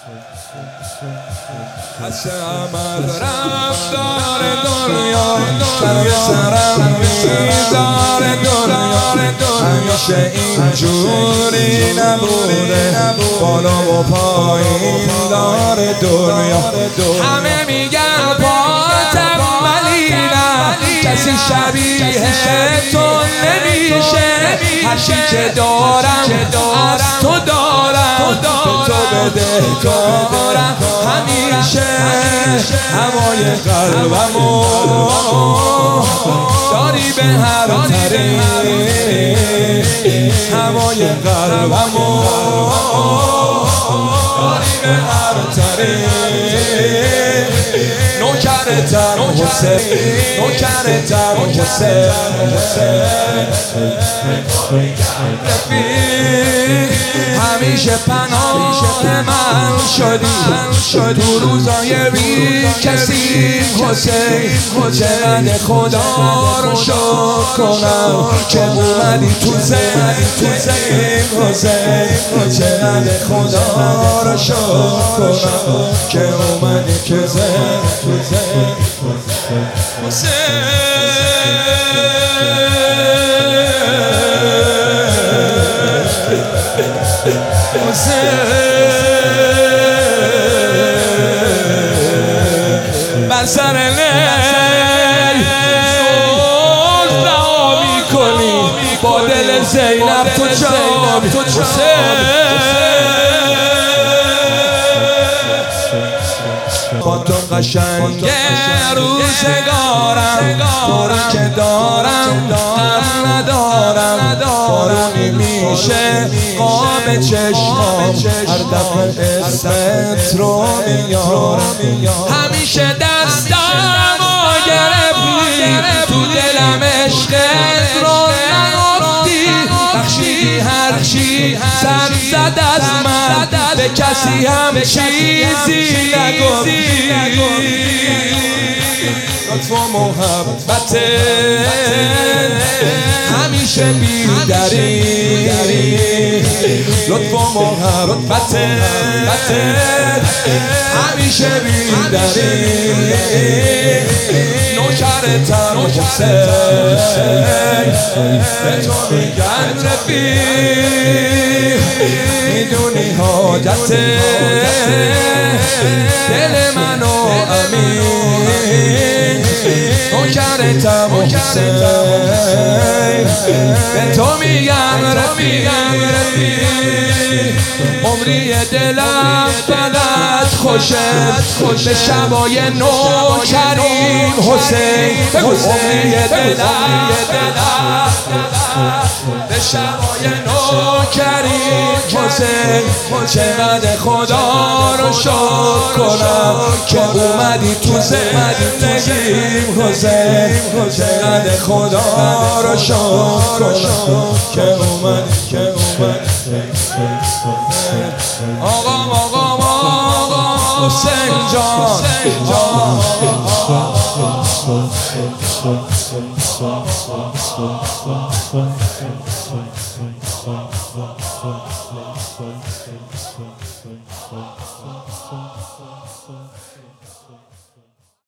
پس عمل رفتار دنیا سر سرم میذاره دنیا همیشه اینجوری نبوده بالا و پایین داره دنیا همه میگن پاتم ولی نه کسی شبیه تو نمیشه هرچی که دارم از تو دارم به تو بده کارم همیشه هوای قلبمو داری به هر طریق هوای قلبمو داری به هر طریق نوکرتم حسین نوکرتم حسین همیشه پناه من شدی تو روزای بی کسی حسین چقدر خدا رو شکر کنم که اومدی تو زمین حسین چقدر خدا رو شکر کنم که اومدی تو زمین بر سر نی صلح رها میکنی با دل زینب تو جامی با تو قشنگ روزگارم تو که دارم غم ندارم بارونی میشه قاب چشمام هر دفعه اسمت رو میارم همیشه دستمو گرفتی تو دلم عشقت رو نگفتی بخشیدی هر چی سر زد از من به کسی هم چیزی نگفتی لطف و محبت همیشه بیدری لطف و محبت همیشه بیدری نوکرتم حسین به تو میگن رفیق میدونی حاجت دل منو امین نوکرتم حسین به تو میگم رفیق عمری دلم فقط خوشه به شبای نوکریم حسین عمری دلم به شبای نوکریم حسین چقدر خدا رو شکر کنم که اومدی تو زندگیم حسین چقدر خدا رو شکر کنم که اومدی آقا حسین جان